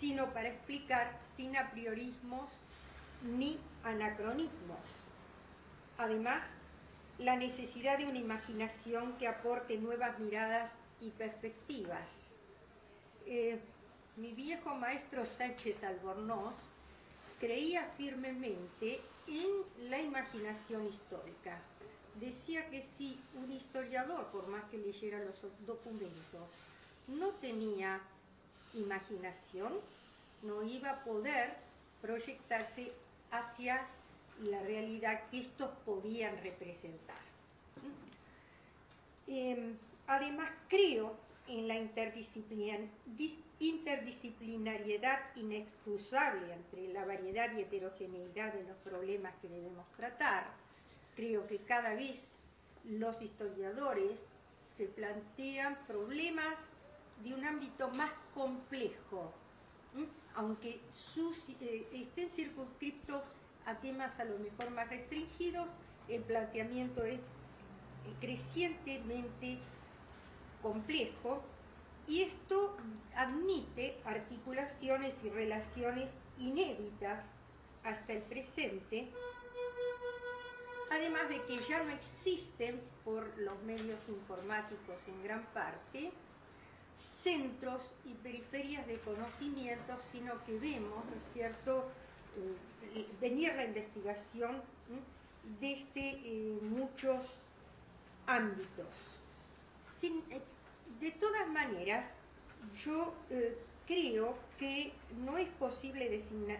sino para explicar sin apriorismos ni anacronismos. Además, la necesidad de una imaginación que aporte nuevas miradas y perspectivas. Mi viejo maestro Sánchez Albornoz creía firmemente en la imaginación histórica. Decía que si un historiador, por más que leyera los documentos, no tenía imaginación, no iba a poder proyectarse hacia la realidad que estos podían representar. Además, creo en la interdisciplinariedad inexcusable entre la variedad y heterogeneidad de los problemas que debemos tratar. Creo que cada vez los historiadores se plantean problemas de un ámbito más complejo, aunque estén circunscriptos a temas a lo mejor más restringidos, el planteamiento es crecientemente complejo, y esto admite articulaciones y relaciones inéditas hasta el presente, además de que ya no existen, por los medios informáticos en gran parte, centros y periferias de conocimiento, sino que vemos, ¿no es cierto?, venir la investigación desde muchos ámbitos. De todas maneras, yo creo que no es posible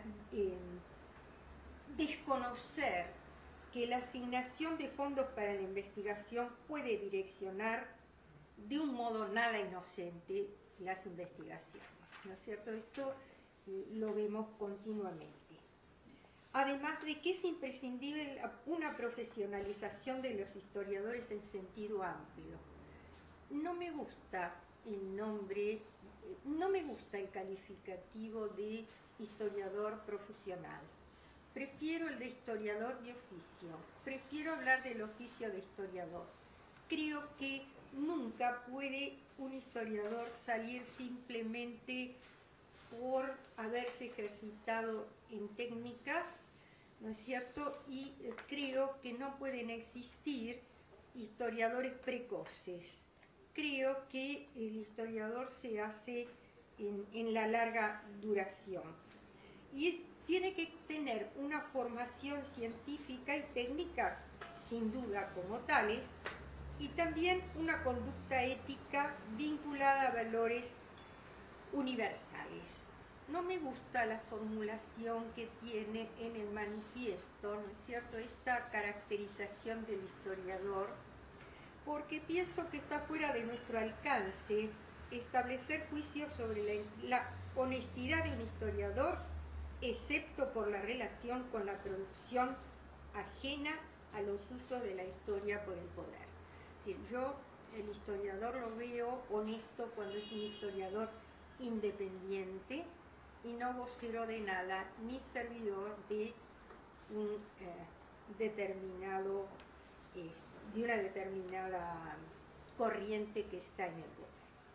desconocer que la asignación de fondos para la investigación puede direccionar de un modo nada inocente las investigaciones, ¿no es cierto? Esto lo vemos continuamente. Además de que es imprescindible una profesionalización de los historiadores en sentido amplio. No me gusta el nombre, no me gusta el calificativo de historiador profesional. Prefiero el de historiador de oficio. Prefiero hablar del oficio de historiador. Creo que nunca puede un historiador salir simplemente por haberse ejercitado en técnicas, ¿no es cierto? Y creo que no pueden existir historiadores precoces. Creo que el historiador se hace en la larga duración. Y tiene que tener una formación científica y técnica, sin duda, como tales, y también una conducta ética vinculada a valores universales. No me gusta la formulación que tiene en el manifiesto, ¿no es cierto?, esta caracterización del historiador, porque pienso que está fuera de nuestro alcance establecer juicios sobre la honestidad de un historiador, excepto por la relación con la producción ajena a los usos de la historia por el poder. Es decir, yo el historiador lo veo honesto cuando es un historiador independiente y no vocero de nada, ni servidor de un determinado, de una determinada corriente que está en el poder.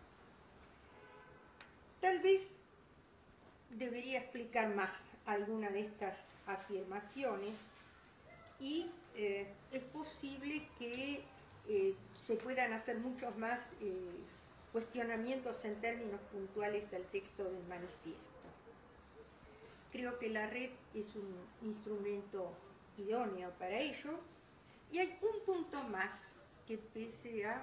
Tal vez debería explicar más alguna de estas afirmaciones y es posible que se puedan hacer muchos más cuestionamientos en términos puntuales al texto del manifiesto. Creo que la red es un instrumento idóneo para ello, y hay un punto más que, pese a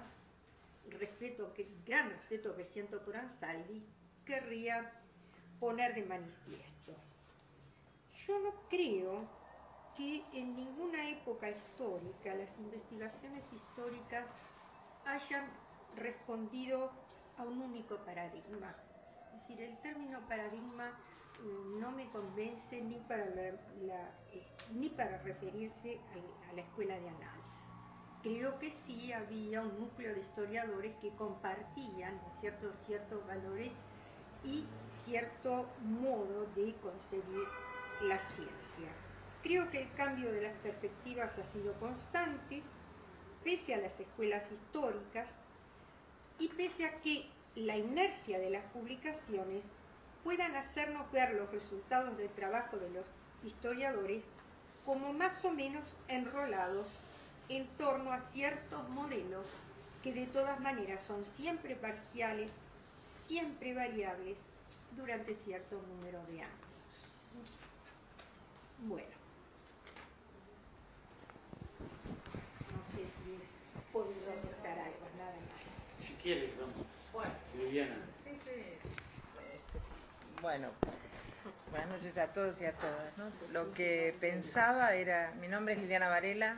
gran respeto que siento por Ansaldi, querría poner de manifiesto. Yo no creo que en ninguna época histórica las investigaciones históricas hayan respondido a un único paradigma. Es decir, el término paradigma no me convence ni para referirse a la escuela de análisis. Creo que sí había un núcleo de historiadores que compartían ciertos valores y cierto modo de concebir la ciencia. Creo que el cambio de las perspectivas ha sido constante, pese a las escuelas históricas y pese a que la inercia de las publicaciones puedan hacernos ver los resultados del trabajo de los historiadores como más o menos enrolados en torno a ciertos modelos que de todas maneras son siempre parciales, siempre variables durante cierto número de años. Bueno, no sé si puedo aportar algo, nada más. Si quieres, vamos. Bueno, Viviana. sí. Bueno, buenas noches a todos y a todas, ¿no? Lo que pensaba era, mi nombre es Liliana Varela,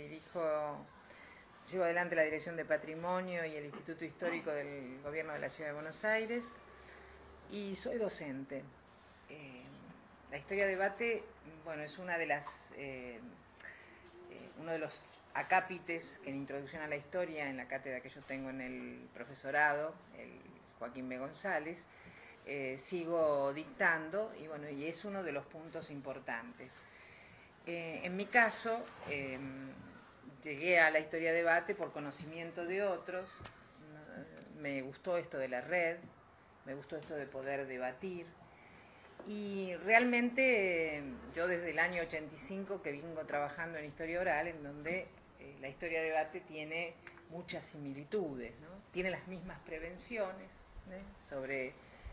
llevo adelante la Dirección de Patrimonio y el Instituto Histórico del Gobierno de la Ciudad de Buenos Aires y soy docente. La historia debate, bueno, es una de las, uno de los acápites que en Introducción a la Historia, en la cátedra que yo tengo en el profesorado, el Joaquín B. González, sigo dictando y bueno, y es uno de los puntos importantes. En mi caso, llegué a la historia debate por conocimiento de otros, me gustó esto de la red, me gustó esto de poder debatir y realmente yo desde el año 85 que vengo trabajando en historia oral, en donde la historia debate tiene muchas similitudes, ¿no? Tiene las mismas prevenciones sobre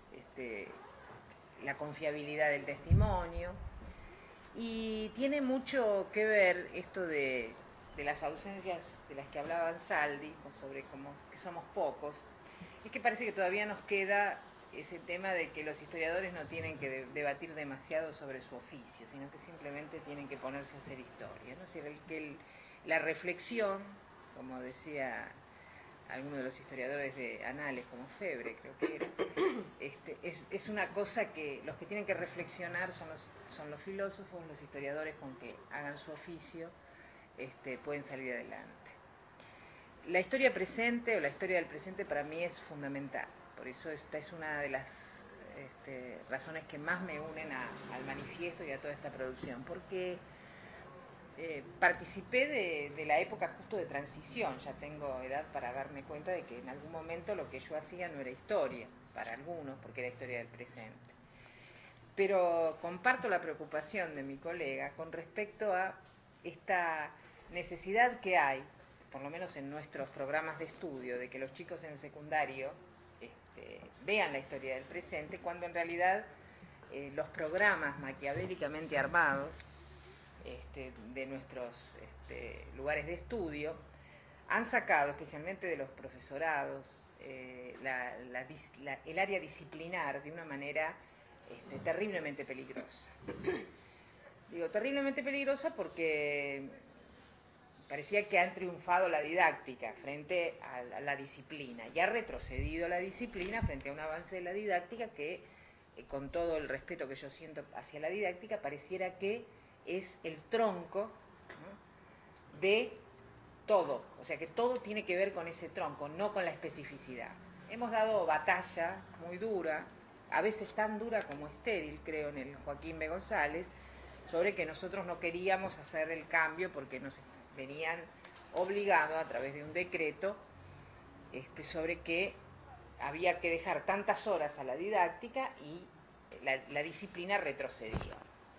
la confiabilidad del testimonio y tiene mucho que ver esto de las ausencias de las que hablaba Ansaldi, sobre que somos pocos. Es que parece que todavía nos queda ese tema de que los historiadores no tienen que debatir demasiado sobre su oficio, sino que simplemente tienen que ponerse a hacer historia, ¿no? Es decir, la reflexión, como decía alguno de los historiadores de anales, como Febre, creo que era, es una cosa que los que tienen que reflexionar son los filósofos, los historiadores con que hagan su oficio pueden salir adelante. La historia presente o la historia del presente para mí es fundamental, por eso esta es una de las razones que más me unen al manifiesto y a toda esta producción, porque participé de la época justo de transición, ya tengo edad para darme cuenta de que en algún momento lo que yo hacía no era historia, para algunos, porque era historia del presente. Pero comparto la preocupación de mi colega con respecto a esta necesidad que hay, por lo menos en nuestros programas de estudio, de que los chicos en el secundario vean la historia del presente, cuando en realidad los programas maquiavélicamente armados de nuestros lugares de estudio han sacado, especialmente de los profesorados, el área disciplinar de una manera terriblemente peligrosa. Digo terriblemente peligrosa porque parecía que han triunfado la didáctica frente a la disciplina y ha retrocedido la disciplina frente a un avance de la didáctica que, con todo el respeto que yo siento hacia la didáctica, pareciera que es el tronco, ¿no?, de todo, o sea que todo tiene que ver con ese tronco, no con la especificidad. Hemos dado batalla muy dura, a veces tan dura como estéril, creo, en el Joaquín B. González, sobre que nosotros no queríamos hacer el cambio porque nos venían obligando a través de un decreto sobre que había que dejar tantas horas a la didáctica y la disciplina retrocedía.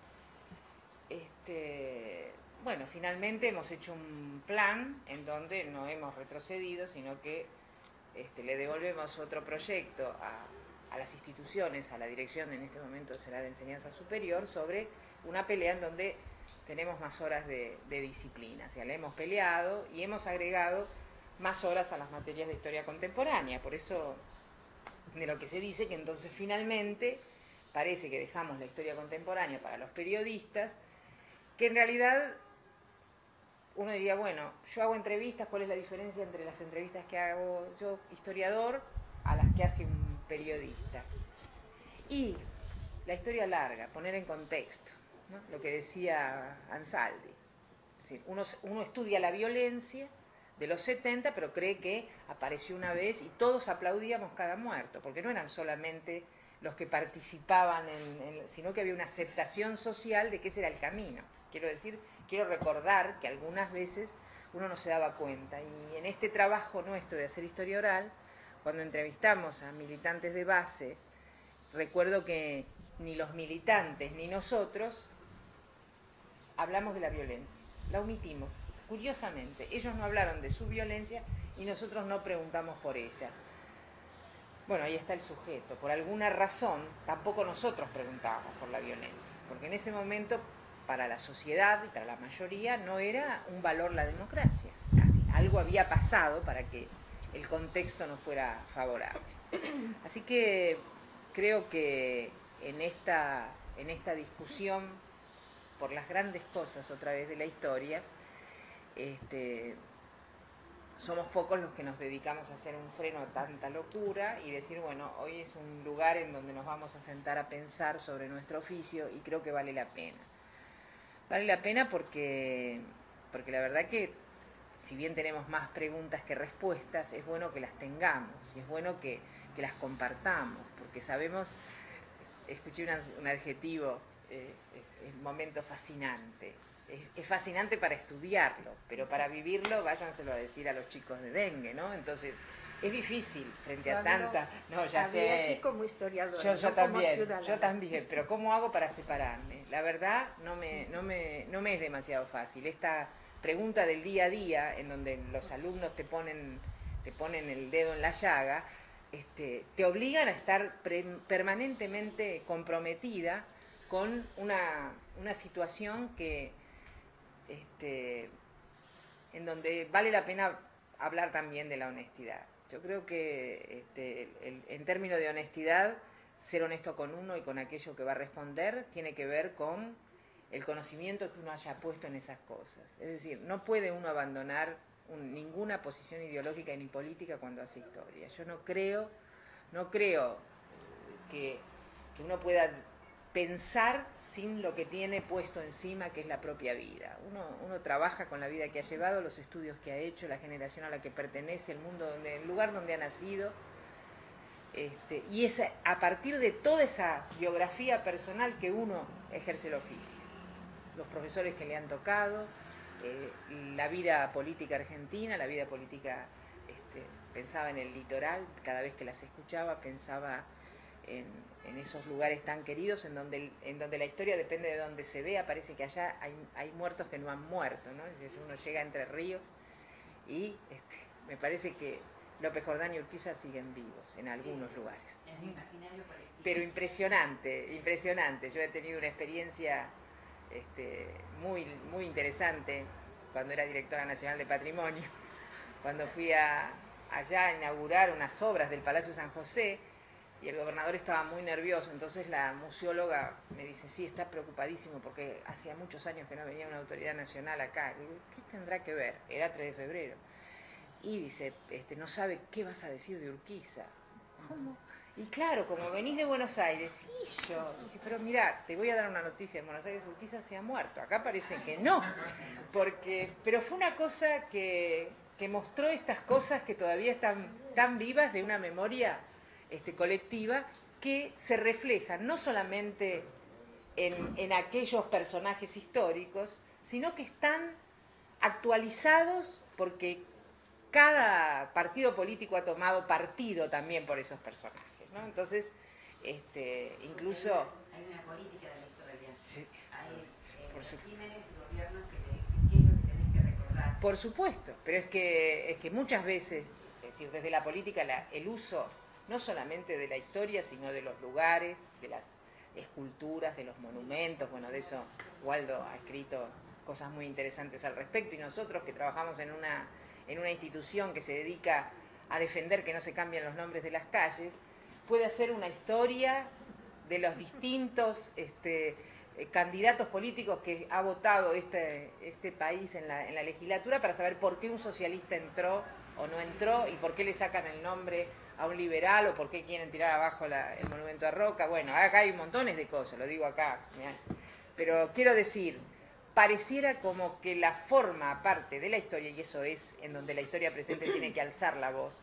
Bueno, finalmente hemos hecho un plan en donde no hemos retrocedido, sino que le devolvemos otro proyecto a las instituciones, a la dirección, en este momento será de enseñanza superior, sobre una pelea en donde tenemos más horas de disciplina. O sea, le hemos peleado y hemos agregado más horas a las materias de historia contemporánea. Por eso, de lo que se dice que entonces finalmente parece que dejamos la historia contemporánea para los periodistas, que en realidad uno diría, bueno, yo hago entrevistas, ¿cuál es la diferencia entre las entrevistas que hago yo, historiador, a las que hace un periodista? Y la historia larga, poner en contexto, ¿no?, lo que decía Ansaldi. Es decir, uno estudia la violencia de los 70, pero cree que apareció una vez y todos aplaudíamos cada muerto, porque no eran solamente los que participaban, sino que había una aceptación social de que ese era el camino. Quiero recordar que algunas veces uno no se daba cuenta, y en este trabajo nuestro de hacer historia oral, cuando entrevistamos a militantes de base recuerdo que ni los militantes ni nosotros hablamos de la violencia, la omitimos, curiosamente. Ellos no hablaron de su violencia y nosotros no preguntamos por ella. Bueno, ahí está el sujeto. Por alguna razón, tampoco nosotros preguntábamos por la violencia, porque en ese momento, para la sociedad y para la mayoría, no era un valor la democracia. Casi algo había pasado para que el contexto no fuera favorable. Así que creo que en esta discusión por las grandes cosas otra vez de la historia, somos pocos los que nos dedicamos a hacer un freno a tanta locura y decir, bueno, hoy es un lugar en donde nos vamos a sentar a pensar sobre nuestro oficio y creo que vale la pena. Vale la pena porque la verdad que si bien tenemos más preguntas que respuestas, es bueno que las tengamos y es bueno que las compartamos, porque sabemos, escuché un adjetivo, es un momento fascinante. Es fascinante para estudiarlo, pero para vivirlo váyanselo a decir a los chicos de dengue, ¿no? Entonces, es difícil frente a tanta... No, ya sé. Como historiador, yo no también, como ciudadana. yo también, pero ¿cómo hago para separarme? La verdad, no me es demasiado fácil. Esta pregunta del día a día, en donde los alumnos te ponen el dedo en la llaga, te obligan a estar permanentemente comprometida con una situación que en donde vale la pena hablar también de la honestidad. Yo creo que en términos de honestidad, ser honesto con uno y con aquello que va a responder tiene que ver con el conocimiento que uno haya puesto en esas cosas. Es decir, no puede uno abandonar ninguna posición ideológica ni política cuando hace historia. Yo no creo que uno pueda pensar sin lo que tiene puesto encima, que es la propia vida. Uno trabaja con la vida que ha llevado, los estudios que ha hecho, la generación a la que pertenece, el lugar donde ha nacido, y es a partir de toda esa biografía personal que uno ejerce el oficio. Los profesores que le han tocado, la vida política argentina, la vida política, pensaba en el litoral, cada vez que las escuchaba pensaba en esos lugares tan queridos en donde la historia depende de donde se vea. Parece que allá hay muertos que no han muerto, ¿no? Uno llega a Entre Ríos y me parece que López Jordán y Urquiza siguen vivos en algunos lugares. En el imaginario colectivo. Pero impresionante. Yo he tenido una experiencia muy, muy interesante cuando era directora nacional de Patrimonio, cuando fui allá a inaugurar unas obras del Palacio San José, y el gobernador estaba muy nervioso. Entonces la museóloga me dice, sí, está preocupadísimo porque hacía muchos años que no venía una autoridad nacional acá. Y digo, ¿qué tendrá que ver? Era 3 de febrero. Y dice, no sabe qué vas a decir de Urquiza. ¿Cómo? Y claro, como venís de Buenos Aires, y yo dije, pero mirá, te voy a dar una noticia, en Buenos Aires Urquiza se ha muerto. Acá parece que no, pero fue una cosa que mostró estas cosas que todavía están tan vivas de una memoria colectiva, que se reflejan no solamente en aquellos personajes históricos, sino que están actualizados porque cada partido político ha tomado partido también por esos personajes, ¿no? Entonces, incluso... Hay una política de la historia. Sí, hay regímenes y gobiernos que te dicen qué es lo que tenés que recordar. Por supuesto, pero es que muchas veces, es decir, desde la política, el uso no solamente de la historia, sino de los lugares, de las esculturas, de los monumentos. Bueno, de eso Waldo ha escrito cosas muy interesantes al respecto, y nosotros que trabajamos en una institución que se dedica a defender que no se cambien los nombres de las calles, puede hacer una historia de los distintos candidatos políticos que ha votado este país en la legislatura, para saber por qué un socialista entró o no entró y por qué le sacan el nombre a un liberal o por qué quieren tirar abajo el monumento a Roca. Bueno, acá hay montones de cosas, lo digo acá, mirá. Pero quiero decir, pareciera como que la forma aparte de la historia, y eso es en donde la historia presente tiene que alzar la voz,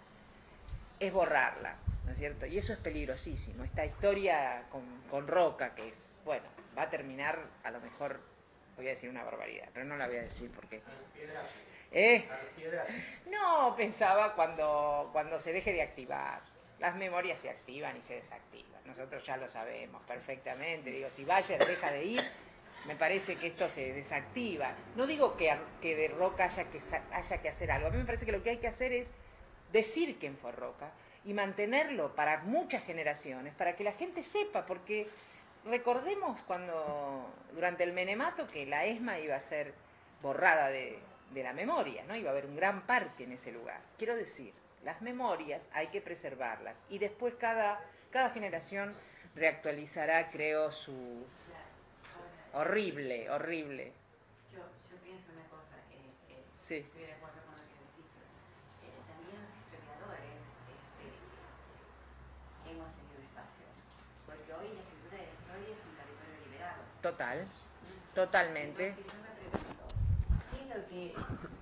es borrarla, ¿no es cierto? Y eso es peligrosísimo. Esta historia con Roca, que es, bueno, va a terminar, a lo mejor, voy a decir una barbaridad, pero no la voy a decir porque... No, pensaba cuando se deje de activar. las memorias se activan y se desactivan. Nosotros ya lo sabemos perfectamente. Digo, si Bayer deja de ir, me parece que esto se desactiva. No digo que de Roca haya que hacer algo. A mí me parece que lo que hay que hacer es decir quién fue Roca y mantenerlo para muchas generaciones, para que la gente sepa, porque recordemos cuando, durante el menemato, que la ESMA iba a ser borrada de la memoria, ¿no? Iba a haber un gran parque en ese lugar. Quiero decir, las memorias hay que preservarlas y después cada generación reactualizará, creo, su... Horrible. Yo pienso una cosa, Sí. estoy de acuerdo con lo que decís, pero también los historiadores hemos tenido espacio, porque hoy la escritura de la historia es un territorio liberado. Totalmente. Entonces yo me pregunto, ¿qué es lo que,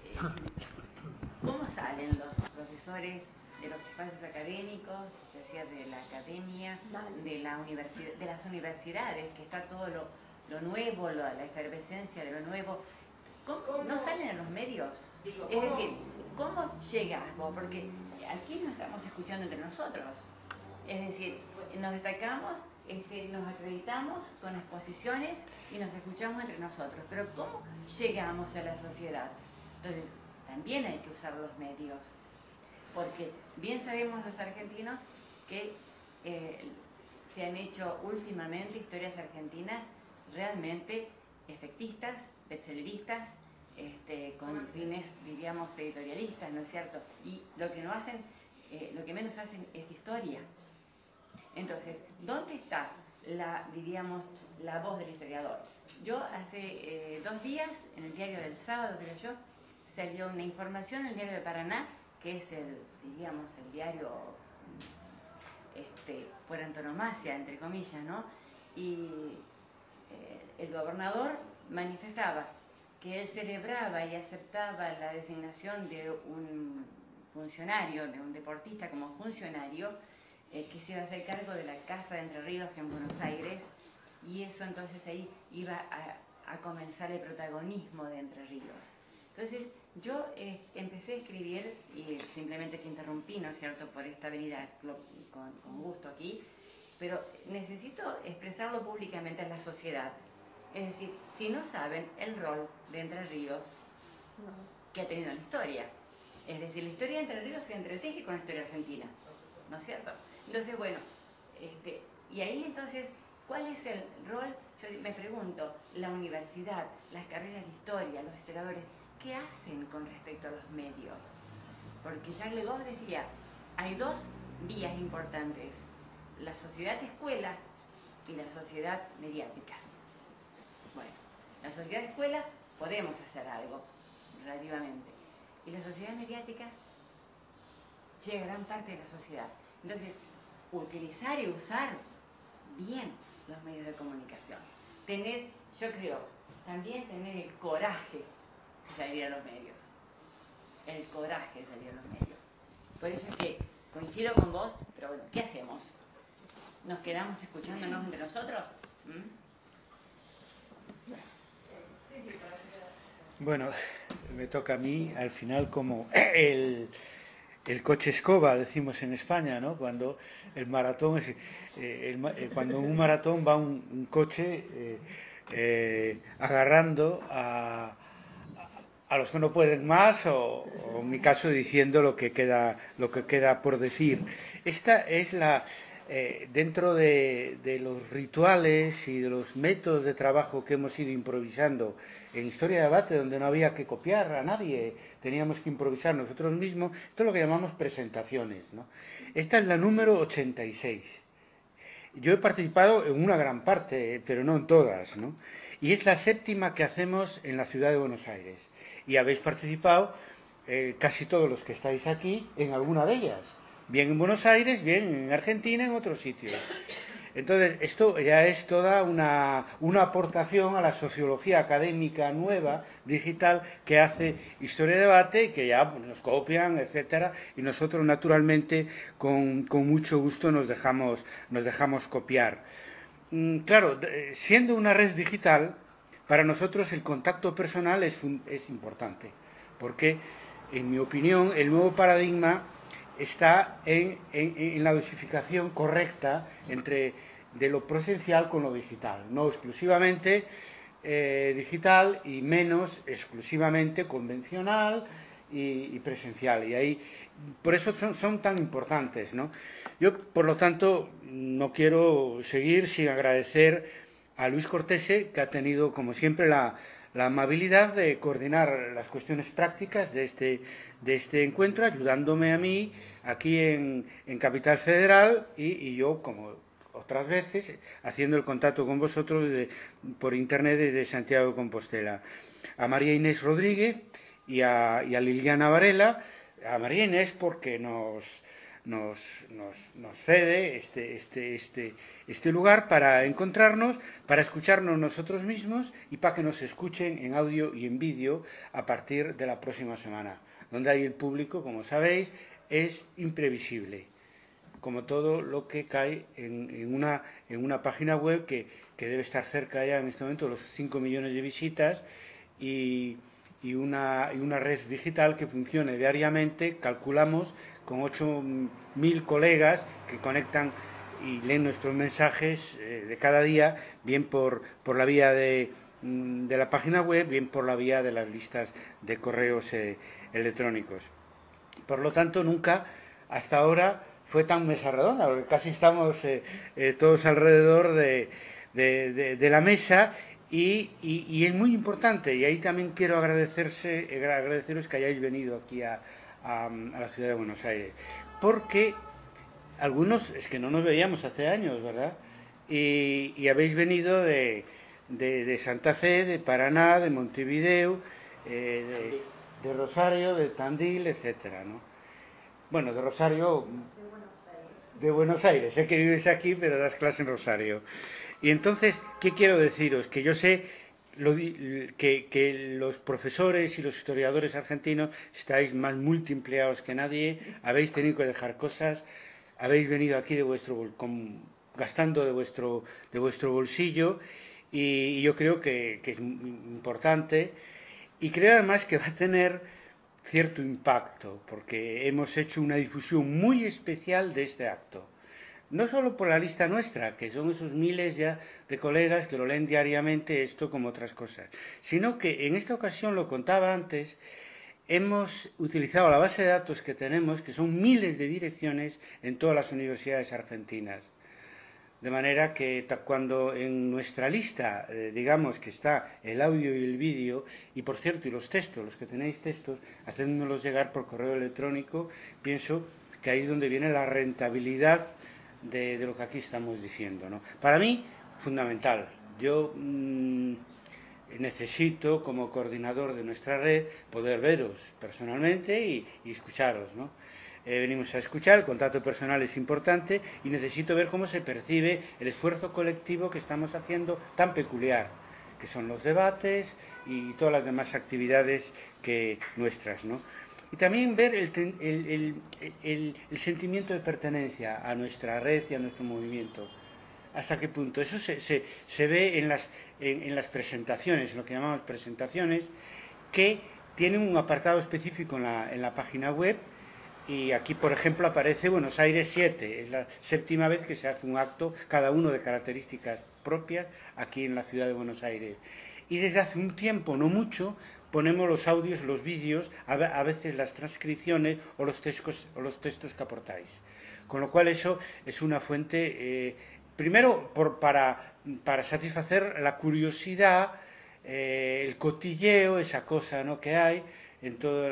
cómo salen los profesores de los espacios académicos, ya sea de la academia, de las universidades, que está todo lo nuevo, la efervescencia de lo nuevo? ¿Cómo no salen en los medios? Es decir, ¿cómo llegas vos? Porque aquí nos estamos escuchando entre nosotros. Es decir, nos destacamos, nos acreditamos con exposiciones y nos escuchamos entre nosotros. Pero ¿cómo llegamos a la sociedad? Entonces, también hay que usar los medios. Porque bien sabemos los argentinos que se han hecho últimamente historias argentinas realmente efectistas, bestselleristas, con fines, diríamos, editorialistas, ¿no es cierto? Y lo que no hacen, lo que menos hacen es historia. Entonces, ¿dónde está diríamos, la voz del historiador? Yo hace 2 días, en el diario del sábado, creo yo, salió una información en el diario de Paraná, que es diríamos, el diario por antonomasia, entre comillas, ¿no? Y el gobernador manifestaba que él celebraba y aceptaba la designación de un funcionario, de un deportista como funcionario, que se iba a hacer cargo de la Casa de Entre Ríos en Buenos Aires, y eso entonces ahí iba a comenzar el protagonismo de Entre Ríos. Entonces yo empecé a escribir, y simplemente te interrumpí, ¿no es cierto?, por esta venida con gusto aquí, pero necesito expresarlo públicamente en la sociedad. Es decir, si no saben el rol de Entre Ríos que ha tenido en la historia. Es decir, la historia de Entre Ríos se entreteje con la historia argentina, ¿no es cierto? Entonces, bueno, y ahí entonces, ¿cuál es el rol? Yo me pregunto, la universidad, las carreras de historia, los historiadores, ¿qué hacen con respecto a los medios? Porque Jacques Le Goff decía, hay 2 vías importantes, la sociedad escuela y la sociedad mediática. Bueno, la sociedad escuela podemos hacer algo, relativamente. Y la sociedad mediática llega a gran parte de la sociedad. Entonces, utilizar y usar bien los medios de comunicación. Yo creo, también tener el coraje de salir a los medios. El coraje de salir a los medios. Por eso es que coincido con vos, pero bueno, ¿qué hacemos? ¿Nos quedamos escuchándonos entre nosotros? Bueno, me toca a mí, al final, como el coche escoba, decimos en España, ¿no? Cuando el maratón cuando en un maratón va un coche agarrando a los que no pueden más, o en mi caso diciendo lo que queda por decir. Esta es dentro de los rituales y de los métodos de trabajo que hemos ido improvisando en Historia de Debate, donde no había que copiar a nadie, teníamos que improvisar nosotros mismos. Esto es lo que llamamos presentaciones, ¿no? Esta es la número 86. Yo he participado en una gran parte, pero no en todas, ¿no? Y es la 7ª que hacemos en la ciudad de Buenos Aires. Y habéis participado, casi todos los que estáis aquí, en alguna de ellas. Bien en Buenos Aires, bien en Argentina, en otros sitios. Entonces, esto ya es toda una aportación a la sociología académica nueva, digital, que hace Historia de Debate, y que ya nos copian, etcétera, y nosotros, naturalmente, con mucho gusto nos dejamos copiar. Claro, siendo una red digital, para nosotros el contacto personal es importante, porque, en mi opinión, el nuevo paradigma está en la dosificación correcta de lo presencial con lo digital, no exclusivamente digital y menos exclusivamente convencional y presencial. Y ahí, por eso son tan importantes, ¿no? Yo, por lo tanto, no quiero seguir sin agradecer a Luis Cortese, que ha tenido, como siempre, la amabilidad de coordinar las cuestiones prácticas de este encuentro, ayudándome a mí aquí en Capital Federal y yo, como otras veces, haciendo el contacto con vosotros por internet desde Santiago de Compostela. A María Inés Rodríguez y a Liliana Varela. A María Inés porque nos cede este lugar para encontrarnos, para escucharnos nosotros mismos y para que nos escuchen en audio y en vídeo a partir de la próxima semana. Donde hay el público, como sabéis, es imprevisible, como todo lo que cae en una página web que debe estar cerca ya en este momento de los 5 millones de visitas y una red digital que funcione diariamente, calculamos, con 8.000 colegas que conectan y leen nuestros mensajes de cada día, bien por la vía de la página web, bien por la vía de las listas de correos electrónicos. Por lo tanto, nunca hasta ahora fue tan mesa redonda, porque casi estamos todos alrededor de la mesa y es muy importante, y ahí también quiero agradeceros que hayáis venido aquí a la ciudad de Buenos Aires, porque algunos es que no nos veíamos hace años, ¿verdad? Y habéis venido de Santa Fe, de Paraná, de Montevideo, de Rosario, de Tandil, etcétera, ¿no? Bueno, de Rosario, de Buenos Aires, sé que vives aquí, pero das clase en Rosario. Y entonces, ¿qué quiero deciros? Que yo sé que los profesores y los historiadores argentinos estáis más multiempleados que nadie, habéis tenido que dejar cosas, habéis venido aquí gastando de vuestro bolsillo, y yo creo que es importante, y creo además que va a tener cierto impacto, porque hemos hecho una difusión muy especial de este acto. No solo por la lista nuestra, que son esos miles ya de colegas que lo leen diariamente, esto como otras cosas, sino que en esta ocasión, lo contaba antes, hemos utilizado la base de datos que tenemos, que son miles de direcciones en todas las universidades argentinas. De manera que cuando en nuestra lista, digamos que está el audio y el vídeo, y por cierto, y los textos, los que tenéis textos, haciéndolos llegar por correo electrónico, pienso que ahí es donde viene la rentabilidad de lo que aquí estamos diciendo, ¿no? Para mí, fundamental. Yo necesito, como coordinador de nuestra red, poder veros personalmente y escucharos, ¿no? Venimos a escuchar, el contacto personal es importante y necesito ver cómo se percibe el esfuerzo colectivo que estamos haciendo tan peculiar, que son los debates y todas las demás actividades nuestras, ¿no? Y también ver el sentimiento de pertenencia a nuestra red y a nuestro movimiento. ¿Hasta qué punto? Eso se ve en las presentaciones, en lo que llamamos presentaciones, que tienen un apartado específico en la página web. Y aquí, por ejemplo, aparece Buenos Aires 7. Es la 7ª vez que se hace un acto, cada uno de características propias, aquí en la ciudad de Buenos Aires. Y desde hace un tiempo, no mucho, ponemos los audios, los vídeos, a veces las transcripciones o los textos que aportáis. Con lo cual eso es una fuente, primero para satisfacer la curiosidad, el cotilleo, esa cosa, ¿no?, que hay en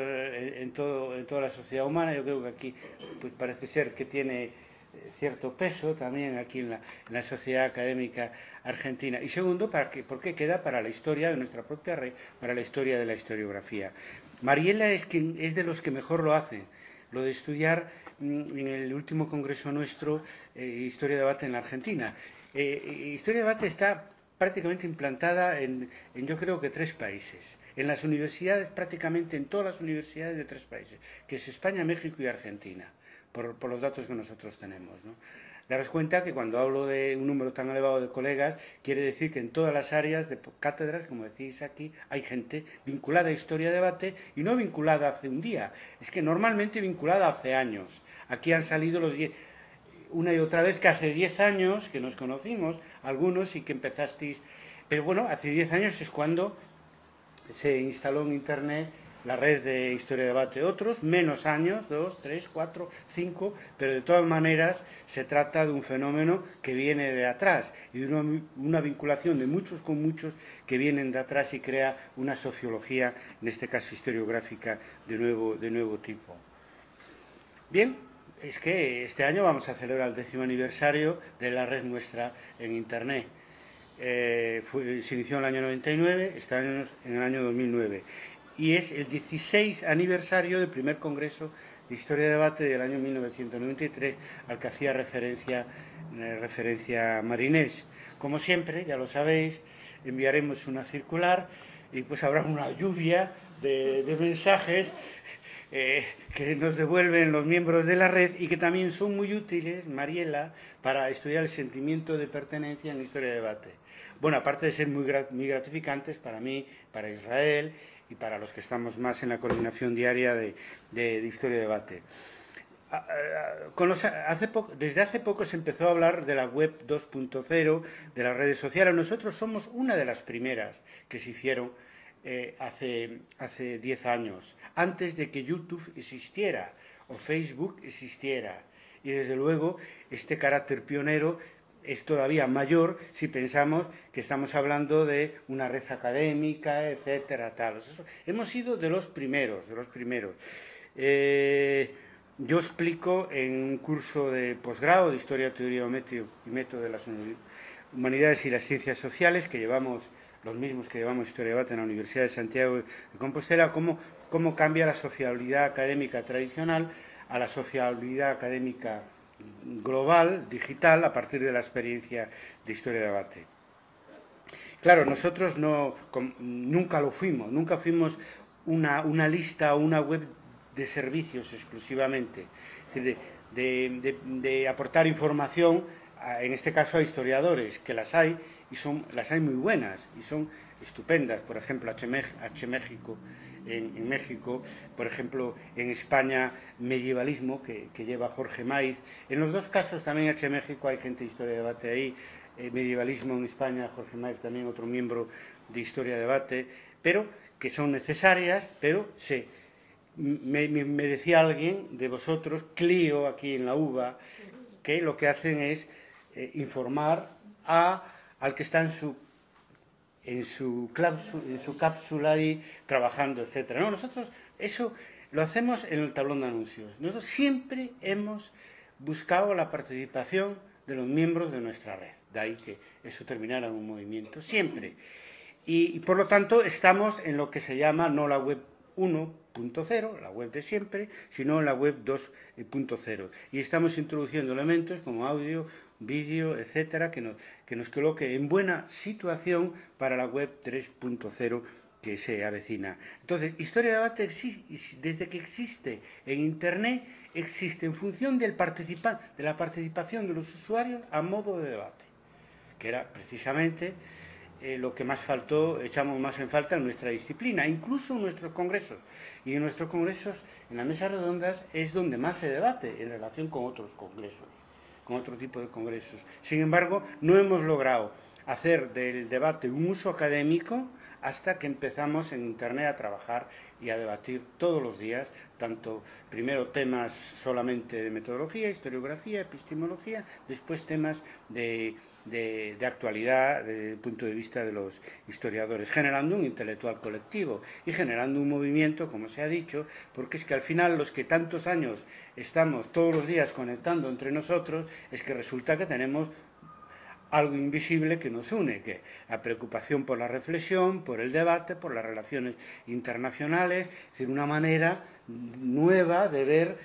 toda la sociedad humana. Yo creo que aquí pues parece ser que tiene cierto peso también aquí en la sociedad académica argentina. Y segundo, porque queda para la historia de nuestra propia red, para la historia de la historiografía. Mariela es de los que mejor lo hacen, lo de estudiar en el último congreso nuestro, Historia de Debate en la Argentina. Historia de Debate está prácticamente implantada en yo creo que 3 países. En las universidades, prácticamente en todas las universidades de 3 países, que es España, México y Argentina, por los datos que nosotros tenemos, ¿no? daros cuenta que cuando hablo de un número tan elevado de colegas, quiere decir que en todas las áreas de cátedras, como decís aquí, hay gente vinculada a Historia de Debate y no vinculada hace un día, es que normalmente vinculada hace años. Aquí han salido una y otra vez que hace 10 años que nos conocimos, algunos, y que empezasteis. Pero bueno, hace 10 años es cuando se instaló en Internet la red de Historia de Debate. Otros, menos años, 2, 3, 4, 5, pero de todas maneras se trata de un fenómeno que viene de atrás y de una vinculación de muchos con muchos que vienen de atrás y crea una sociología, en este caso historiográfica, de nuevo tipo. Bien, es que este año vamos a celebrar el 10º aniversario de la red nuestra en Internet. Se inició en el año 99, estamos en el año 2009 y es el 16 aniversario del primer congreso de Historia de Debate del año 1993 al que hacía referencia Marinés. Como siempre, ya lo sabéis, enviaremos una circular y pues habrá una lluvia de mensajes que nos devuelven los miembros de la red y que también son muy útiles, Mariela, para estudiar el sentimiento de pertenencia en la Historia de Debate. Bueno, aparte de ser muy gratificantes para mí, para Israel y para los que estamos más en la coordinación diaria de Historia de Debate. Desde hace poco se empezó a hablar de la web 2.0, de las redes sociales. Nosotros somos una de las primeras que se hicieron hace 10 años, antes de que YouTube existiera o Facebook existiera. Y desde luego este carácter pionero es todavía mayor si pensamos que estamos hablando de una red académica, etcétera, tal. Hemos sido de los primeros. Yo explico en un curso de posgrado de Historia, Teoría y Método de las Humanidades y las Ciencias Sociales, que llevamos los mismos que llevamos Historia de Debate en la Universidad de Santiago de Compostela, cómo cambia la sociabilidad académica tradicional a la sociabilidad académica global, digital, a partir de la experiencia de Historia de Debate. Claro, nosotros nunca fuimos una lista o una web de servicios exclusivamente, es decir, de aportar información, en este caso a historiadores, que las hay muy buenas y son estupendas. Por ejemplo, H México en México, por ejemplo, en España, Medievalismo, que lleva Jorge Maiz. En los dos casos también H México hay gente de Historia de Debate ahí, Medievalismo en España, Jorge Maiz también otro miembro de Historia de Debate, pero que son necesarias, pero me decía alguien de vosotros, Clio, aquí en la UBA, que lo que hacen es informar al que está en su cápsula ahí trabajando, etcétera. No, nosotros eso lo hacemos en el tablón de anuncios. Nosotros siempre hemos buscado la participación de los miembros de nuestra red, de ahí que eso terminara en un movimiento, siempre. Y por lo tanto estamos en lo que se llama no la web 1.0, la web de siempre, sino en la web 2.0. Y estamos introduciendo elementos como audio, vídeo, etcétera, que nos coloque en buena situación para la web 3.0 que se avecina. Entonces, Historia de Debate desde que existe en Internet, existe en función de la participación de los usuarios a modo de debate, que era precisamente lo que más faltó, echamos más en falta en nuestra disciplina, incluso en nuestros congresos. Y en nuestros congresos, en las mesas redondas, es donde más se debate en relación con otros congresos, con otro tipo de congresos. Sin embargo, no hemos logrado hacer del debate un uso académico hasta que empezamos en Internet a trabajar y a debatir todos los días, tanto primero temas solamente de metodología, historiografía, epistemología, después temas de actualidad desde el punto de vista de los historiadores, generando un intelectual colectivo y generando un movimiento, como se ha dicho, porque es que al final los que tantos años estamos todos los días conectando entre nosotros, es que resulta que tenemos algo invisible que nos une, que la preocupación por la reflexión, por el debate, por las relaciones internacionales, es decir, una manera nueva de ver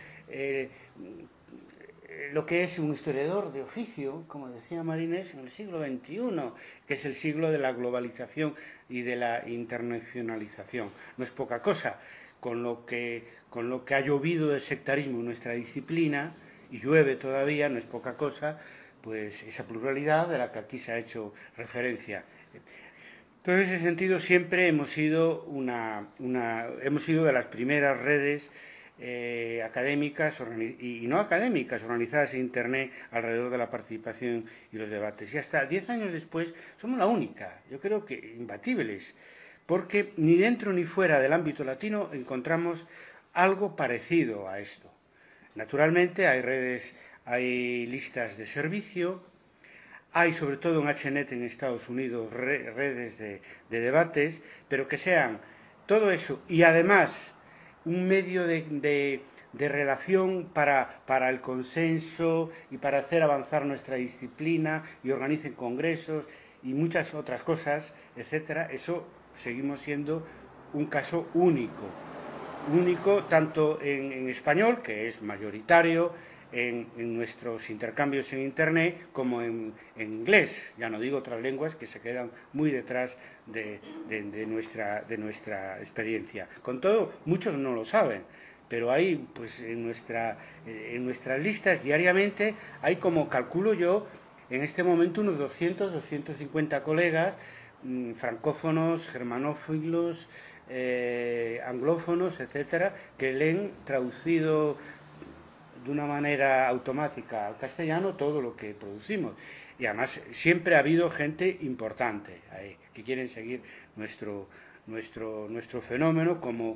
lo que es un historiador de oficio, como decía Marinés, en el siglo XXI, que es el siglo de la globalización y de la internacionalización. No es poca cosa, con lo que ha llovido de sectarismo en nuestra disciplina, y llueve todavía, no es poca cosa, pues esa pluralidad de la que aquí se ha hecho referencia. Entonces, en ese sentido, siempre hemos sido hemos sido de las primeras redes académicas y no académicas organizadas en Internet alrededor de la participación y los debates. Y hasta 10 años después somos la única, yo creo que imbatibles, porque ni dentro ni fuera del ámbito latino encontramos algo parecido a esto. Naturalmente hay redes, hay listas de servicio, hay sobre todo en HNet en Estados Unidos redes de debates, pero que sean todo eso y además un medio de relación para el consenso y para hacer avanzar nuestra disciplina y organicen congresos y muchas otras cosas, etcétera. Eso seguimos siendo un caso único tanto en español, que es mayoritario, en nuestros intercambios en Internet, como en inglés, ya no digo otras lenguas que se quedan muy detrás de nuestra experiencia. Con todo, muchos no lo saben, pero hay, pues en nuestras listas diariamente, hay, como calculo yo, en este momento unos 200, 250 colegas, francófonos, germanófilos, anglófonos, etcétera, que leen traducido de una manera automática al castellano todo lo que producimos. Y además siempre ha habido gente importante ahí, que quieren seguir nuestro fenómeno, como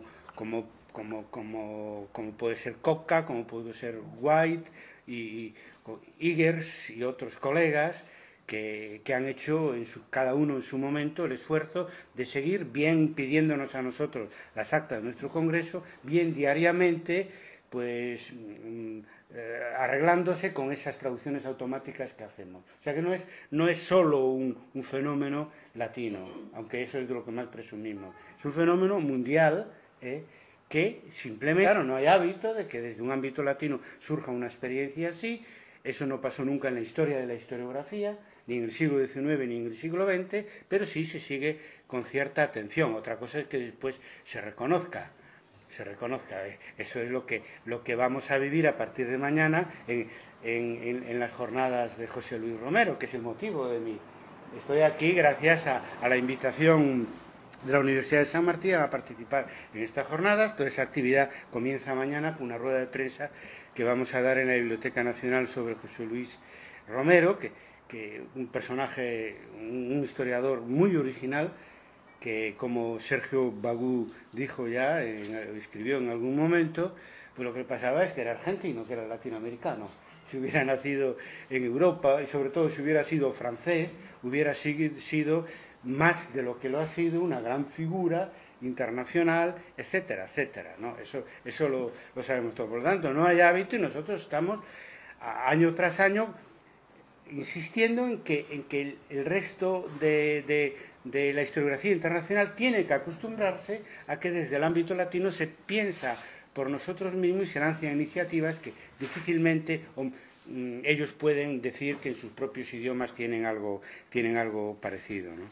puede ser Kopka, como puede ser White y Eggers y otros colegas que han hecho cada uno en su momento el esfuerzo de seguir bien pidiéndonos a nosotros las actas de nuestro congreso, bien diariamente, pues arreglándose con esas traducciones automáticas que hacemos. O sea que no es solo un fenómeno latino, aunque eso es de lo que más presumimos. Es un fenómeno mundial que simplemente, claro, no hay hábito de que desde un ámbito latino surja una experiencia así. Eso no pasó nunca en la historia de la historiografía, ni en el siglo XIX ni en el siglo XX, pero sí se sigue con cierta atención. Otra cosa es que después se reconozca. Eso es lo que vamos a vivir a partir de mañana en las jornadas de José Luis Romero, que es el motivo de mi... Estoy aquí gracias a la invitación de la Universidad de San Martín a participar en estas jornadas. Toda esa actividad comienza mañana con una rueda de prensa que vamos a dar en la Biblioteca Nacional sobre José Luis Romero, que un personaje, un historiador muy original, que, como Sergio Bagú dijo ya, escribió en algún momento, pues lo que pasaba es que era argentino, que era latinoamericano. Si hubiera nacido en Europa, y sobre todo si hubiera sido francés, hubiera sido más de lo que lo ha sido, una gran figura internacional, etcétera, etcétera, ¿no? Eso lo sabemos todo. Por lo tanto, no hay hábito y nosotros estamos año tras año insistiendo en que el resto de la historiografía internacional tiene que acostumbrarse a que desde el ámbito latino se piensa por nosotros mismos y se lanzan iniciativas que difícilmente ellos pueden decir que en sus propios idiomas tienen algo parecido, ¿no?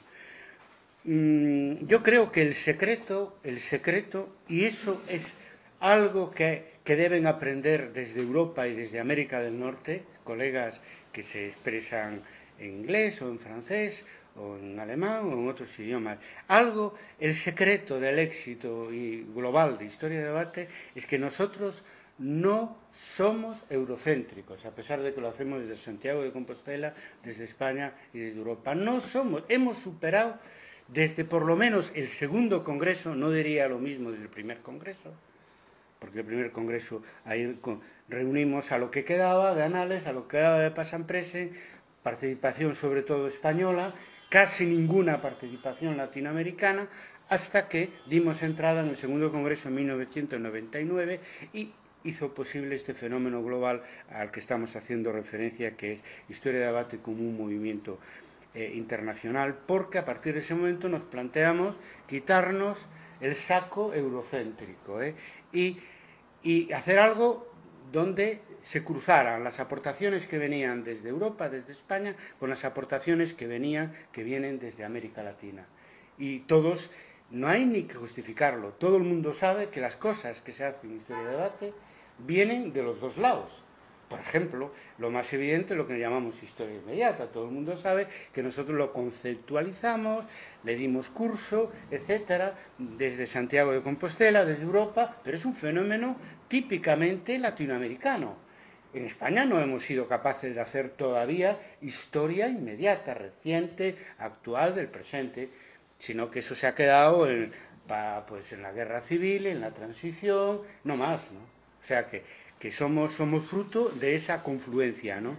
Yo creo que el secreto, y eso es algo que deben aprender desde Europa y desde América del Norte, colegas que se expresan en inglés o en francés o en alemán o en otros idiomas. El secreto del éxito global de Historia de Debate es que nosotros no somos eurocéntricos, a pesar de que lo hacemos desde Santiago de Compostela, desde España y desde Europa. No somos, hemos superado desde por lo menos el segundo congreso, no diría lo mismo desde el primer congreso, porque el primer congreso ahí reunimos a lo que quedaba de Anales, a lo que quedaba de Pasan-Presen, participación sobre todo española, casi ninguna participación latinoamericana, hasta que dimos entrada en el segundo congreso en 1999 y hizo posible este fenómeno global al que estamos haciendo referencia, que es Historia de Debate como un movimiento internacional, porque a partir de ese momento nos planteamos quitarnos el saco eurocéntrico y hacer algo donde se cruzaran las aportaciones que venían desde Europa, desde España, con las aportaciones que vienen desde América Latina. Y todos, no hay ni que justificarlo, todo el mundo sabe que las cosas que se hacen en Historia de Debate vienen de los dos lados. Por ejemplo, lo más evidente es lo que llamamos historia inmediata. Todo el mundo sabe que nosotros lo conceptualizamos, le dimos curso, etcétera, desde Santiago de Compostela, desde Europa, pero es un fenómeno típicamente latinoamericano. En España no hemos sido capaces de hacer todavía historia inmediata, reciente, actual, del presente, sino que eso se ha quedado en la guerra civil, en la transición, no más, ¿no? O sea que somos fruto de esa confluencia, ¿no?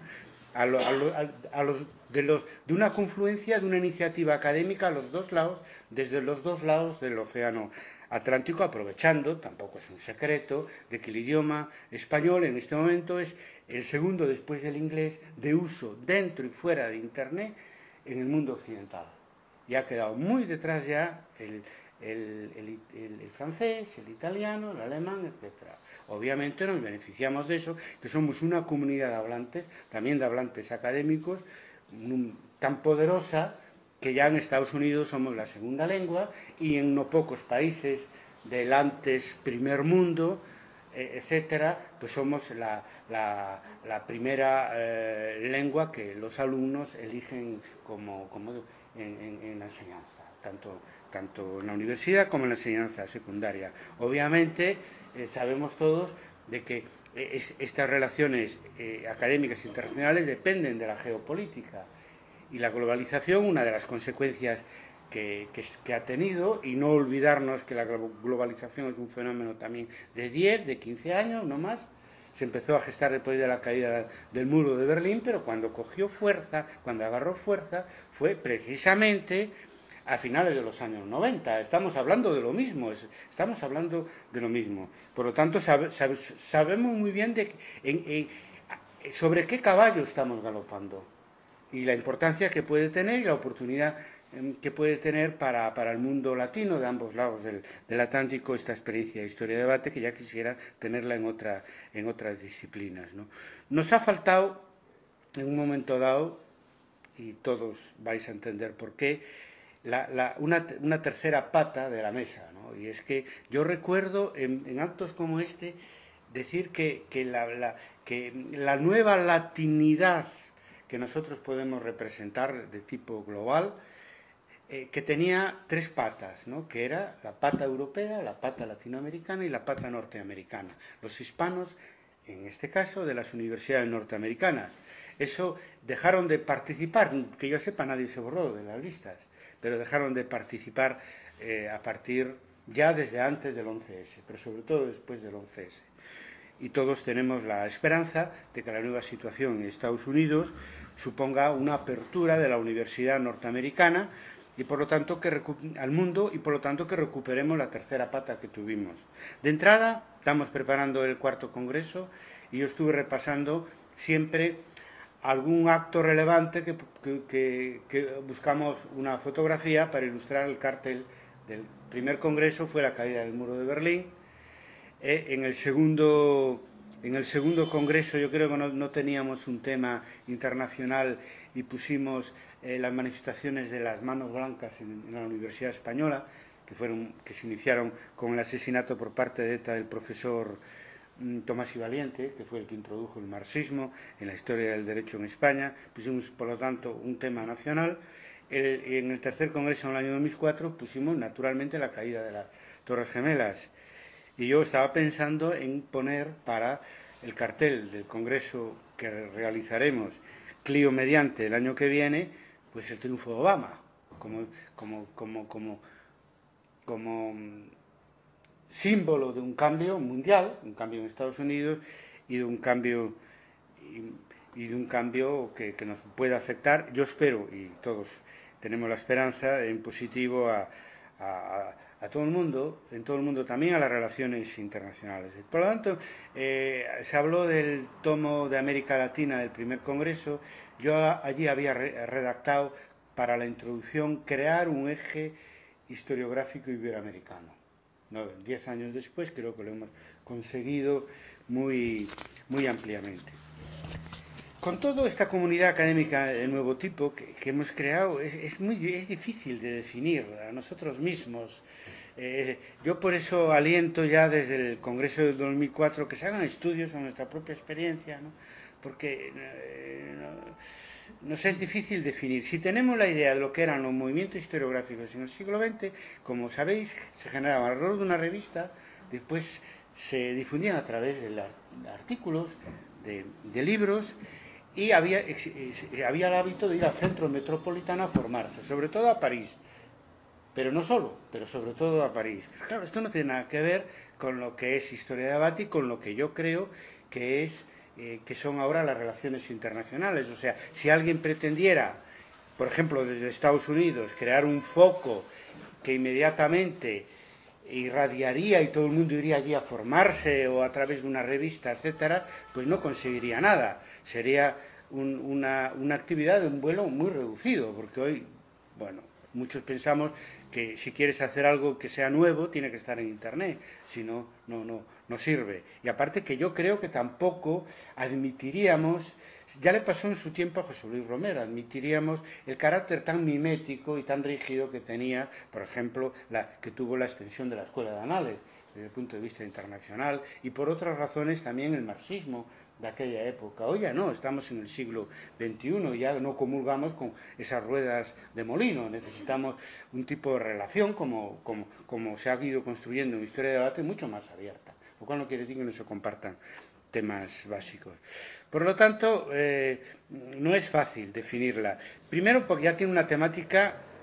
De una confluencia, de una iniciativa académica a los dos lados, desde los dos lados del océano Atlántico, aprovechando, tampoco es un secreto, de que el idioma español en este momento es el segundo después del inglés de uso dentro y fuera de Internet en el mundo occidental. Y ha quedado muy detrás ya el francés, el italiano, el alemán, etc. Obviamente nos beneficiamos de eso, que somos una comunidad de hablantes, también de hablantes académicos, tan poderosa que ya en Estados Unidos somos la segunda lengua y en no pocos países del antes primer mundo, etcétera, pues somos la primera lengua que los alumnos eligen como en la enseñanza, tanto en la universidad como en la enseñanza secundaria. Obviamente sabemos todos de que estas relaciones académicas internacionales dependen de la geopolítica y la globalización, una de las consecuencias que ha tenido, y no olvidarnos que la globalización es un fenómeno también de 10, de 15 años, no más. Se empezó a gestar después de la caída del muro de Berlín, pero cuando cogió fuerza, cuando agarró fuerza, fue precisamente a finales de los años 90. Estamos hablando de lo mismo, Por lo tanto, sabemos muy bien sobre qué caballo estamos galopando y la importancia que puede tener y la oportunidad que puede tener para el mundo latino de ambos lados del Atlántico esta experiencia de historia de debate, que ya quisiera tenerla en otras disciplinas, ¿no? Nos ha faltado, en un momento dado, y todos vais a entender por qué, una tercera pata de la mesa, ¿no? Y es que yo recuerdo en actos como este decir que la nueva latinidad que nosotros podemos representar de tipo global, que tenía tres patas, ¿no? Que era la pata europea, la pata latinoamericana y la pata norteamericana. Los hispanos, en este caso, de las universidades norteamericanas. Eso dejaron de participar, que yo sepa nadie se borró de las listas, pero dejaron de participar a partir ya desde antes del 11S, pero sobre todo después del 11S. Y todos tenemos la esperanza de que la nueva situación en Estados Unidos suponga una apertura de la universidad norteamericana y por lo tanto al mundo, y por lo tanto que recuperemos la tercera pata que tuvimos. De entrada, estamos preparando el 4º Congreso y yo estuve repasando siempre algún acto relevante que buscamos una fotografía para ilustrar el cartel del primer Congreso. Fue la caída del muro de Berlín. En el segundo Congreso yo creo que no teníamos un tema internacional y pusimos las manifestaciones de las manos blancas en la Universidad Española, que se iniciaron con el asesinato por parte de ETA del profesor Tomás y Valiente, que fue el que introdujo el marxismo en la historia del derecho en España. Pusimos, por lo tanto, un tema nacional. En el tercer Congreso, en el año 2004, pusimos naturalmente la caída de las Torres Gemelas. Y yo estaba pensando en poner para el cartel del Congreso que realizaremos, Clio mediante, el año que viene, pues el triunfo de Obama, como símbolo de un cambio mundial, un cambio en Estados Unidos y de un cambio que nos puede afectar. Yo espero, y todos tenemos la esperanza, en positivo a todo el mundo, en todo el mundo también a las relaciones internacionales. Por lo tanto, se habló del tomo de América Latina del primer Congreso. Yo allí había redactado para la introducción crear un eje historiográfico iberoamericano. 10 años después creo que lo hemos conseguido muy, muy ampliamente. Con toda esta comunidad académica de nuevo tipo que hemos creado, es difícil de definir a nosotros mismos. Yo por eso aliento ya desde el Congreso del 2004 que se hagan estudios sobre nuestra propia experiencia, ¿no? porque nos es difícil definir. Si tenemos la idea de lo que eran los movimientos historiográficos en el siglo XX, como sabéis, se generaban alrededor de una revista, después se difundían a través de artículos, de libros, y había el hábito de ir al centro metropolitano a formarse, sobre todo a París. Pero no solo, pero sobre todo a París. Pero claro, esto no tiene nada que ver con lo que es historia de debate y con lo que yo creo que son ahora las relaciones internacionales. O sea, si alguien pretendiera, por ejemplo, desde Estados Unidos, crear un foco que inmediatamente irradiaría y todo el mundo iría allí a formarse o a través de una revista, etcétera, pues no conseguiría nada. Sería una actividad de un vuelo muy reducido, porque hoy, bueno, muchos pensamos que si quieres hacer algo que sea nuevo, tiene que estar en Internet, si no, no sirve. Y aparte que yo creo que tampoco admitiríamos, ya le pasó en su tiempo a José Luis Romero, admitiríamos el carácter tan mimético y tan rígido que tenía, por ejemplo, que tuvo la extensión de la Escuela de Anales, desde el punto de vista internacional, y por otras razones también el marxismo de aquella época. Hoy ya no, estamos en el siglo XXI, ya no comulgamos con esas ruedas de molino, necesitamos un tipo de relación como se ha ido construyendo en historia de debate mucho más abierta, lo cual no quiere decir que no se compartan temas básicos. Por lo tanto, no es fácil definirla. Primero porque ya tiene una temática